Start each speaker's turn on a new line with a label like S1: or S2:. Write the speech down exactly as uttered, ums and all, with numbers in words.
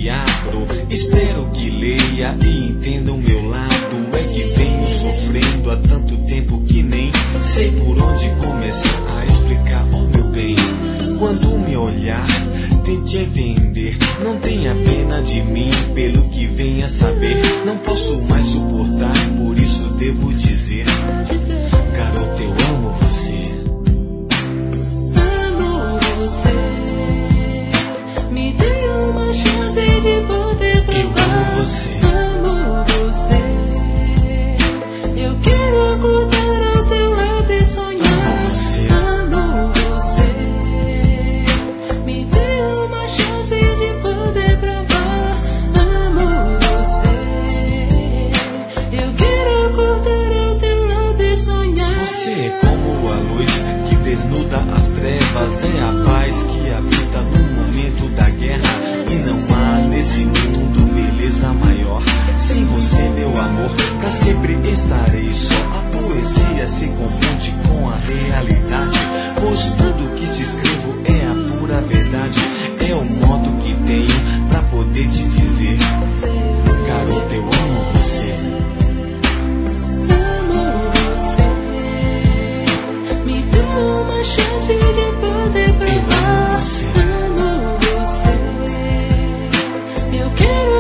S1: me abro. Espero que leia e entenda o meu lado. É que venho sofrendo há tanto tempo que nem sei por onde começar a explicar, oh meu bem. Quando me olhar, tente entender. Não tenha pena de mim pelo que venha saber. Não posso mais suportar, por isso devo dizer: garota, eu amo você.
S2: Amo você. Me dê uma chance de poder provar.
S1: Eu amo você.
S2: Amo você. Eu quero acordar ao teu lado e sonhar.
S1: Amo você.
S2: Amo você. Me dê uma chance de poder provar. Amo você. Eu quero acordar ao teu lado e sonhar.
S1: Você é como a luz que desnuda as trevas. É a paz que habita no momento da guerra. E não há nesse mundo beleza maior. Sem você, meu amor, pra sempre estarei só. A poesia se confunde com a realidade, pois tudo que te escrevo é a pura verdade. É o modo que tenho pra poder te dizer: garota, eu amo você.
S2: Amo você. Me dê uma chance de poder provar.
S1: Eu amo você.
S2: Amo você. Eu quero